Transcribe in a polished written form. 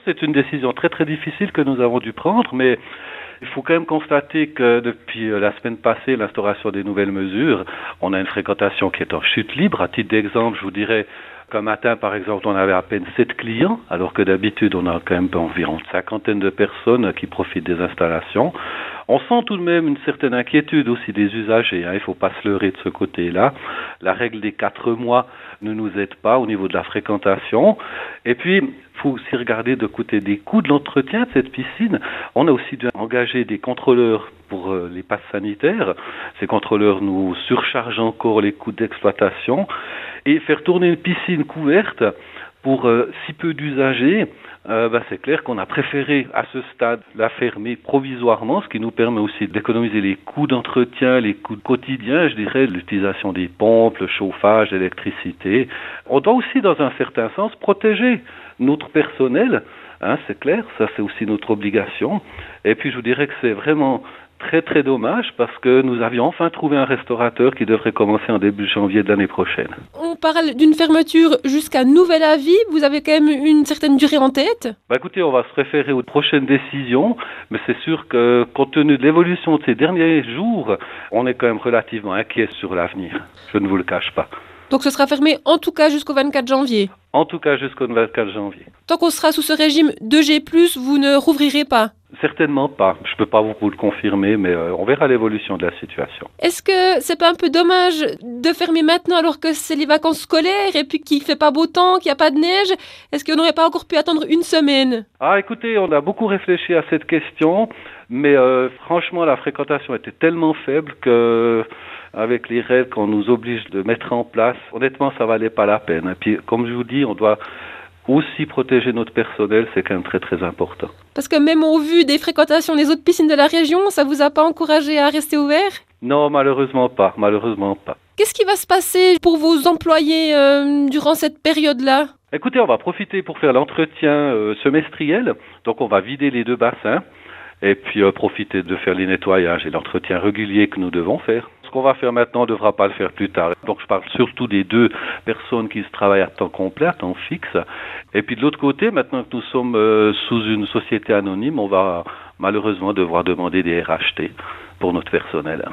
c'est une décision très très difficile que nous avons dû prendre, mais il faut quand même constater que depuis la semaine passée, l'instauration des nouvelles mesures, on a une fréquentation qui est en chute libre. À titre d'exemple, je vous dirais qu'un matin, par exemple, on avait à peine 7 clients, alors que d'habitude, on a quand même environ une cinquantaine de personnes qui profitent des installations. On sent tout de même une certaine inquiétude aussi des usagers, hein. Il ne faut pas se leurrer de ce côté-là. La règle des 4 mois ne nous aide pas au niveau de la fréquentation. Et puis, il faut aussi regarder de côté des coûts de l'entretien de cette piscine. On a aussi dû engager des contrôleurs pour les passes sanitaires. Ces contrôleurs nous surchargent encore les coûts d'exploitation. Et faire tourner une piscine couverte pour si peu d'usagers, c'est clair qu'on a préféré à ce stade la fermer provisoirement, ce qui nous permet aussi d'économiser les coûts d'entretien, les coûts quotidiens, je dirais, l'utilisation des pompes, le chauffage, l'électricité. On doit aussi, dans un certain sens, protéger notre personnel, hein, c'est clair, ça c'est aussi notre obligation. Et puis je vous dirais que c'est vraiment très très dommage parce que nous avions enfin trouvé un restaurateur qui devrait commencer en début janvier de l'année prochaine. On parle d'une fermeture jusqu'à nouvel avis. Vous avez quand même une certaine durée en tête? Écoutez, on va se référer aux prochaines décisions, mais c'est sûr que compte tenu de l'évolution de ces derniers jours, on est quand même relativement inquiet sur l'avenir. Je ne vous le cache pas. Donc ce sera fermé en tout cas jusqu'au 24 janvier? En tout cas jusqu'au 24 janvier. Tant qu'on sera sous ce régime 2G+, vous ne rouvrirez pas? Certainement pas. Je ne peux pas vous le confirmer, mais on verra l'évolution de la situation. Est-ce que c'est pas un peu dommage de fermer maintenant alors que c'est les vacances scolaires et puis qu'il fait pas beau temps, qu'il n'y a pas de neige? Est-ce qu'on n'aurait pas encore pu attendre une semaine? Écoutez, on a beaucoup réfléchi à cette question, mais franchement, la fréquentation était tellement faible que avec les règles qu'on nous oblige de mettre en place, honnêtement, ça valait pas la peine. Et puis, comme je vous dis, on doit aussi protéger notre personnel, c'est quand même très très important. Parce que même au vu des fréquentations des autres piscines de la région, ça vous a pas encouragé à rester ouvert? Non, malheureusement pas. Qu'est-ce qui va se passer pour vos employés durant cette période-là? Écoutez, on va profiter pour faire l'entretien semestriel. Donc, on va vider les 2 bassins et puis profiter de faire les nettoyages et l'entretien régulier que nous devons faire. Ce qu'on va faire maintenant, on ne devra pas le faire plus tard. Donc je parle surtout des 2 personnes qui travaillent à temps complet, à temps fixe. Et puis de l'autre côté, maintenant que nous sommes sous une société anonyme, on va malheureusement devoir demander des RHT pour notre personnel.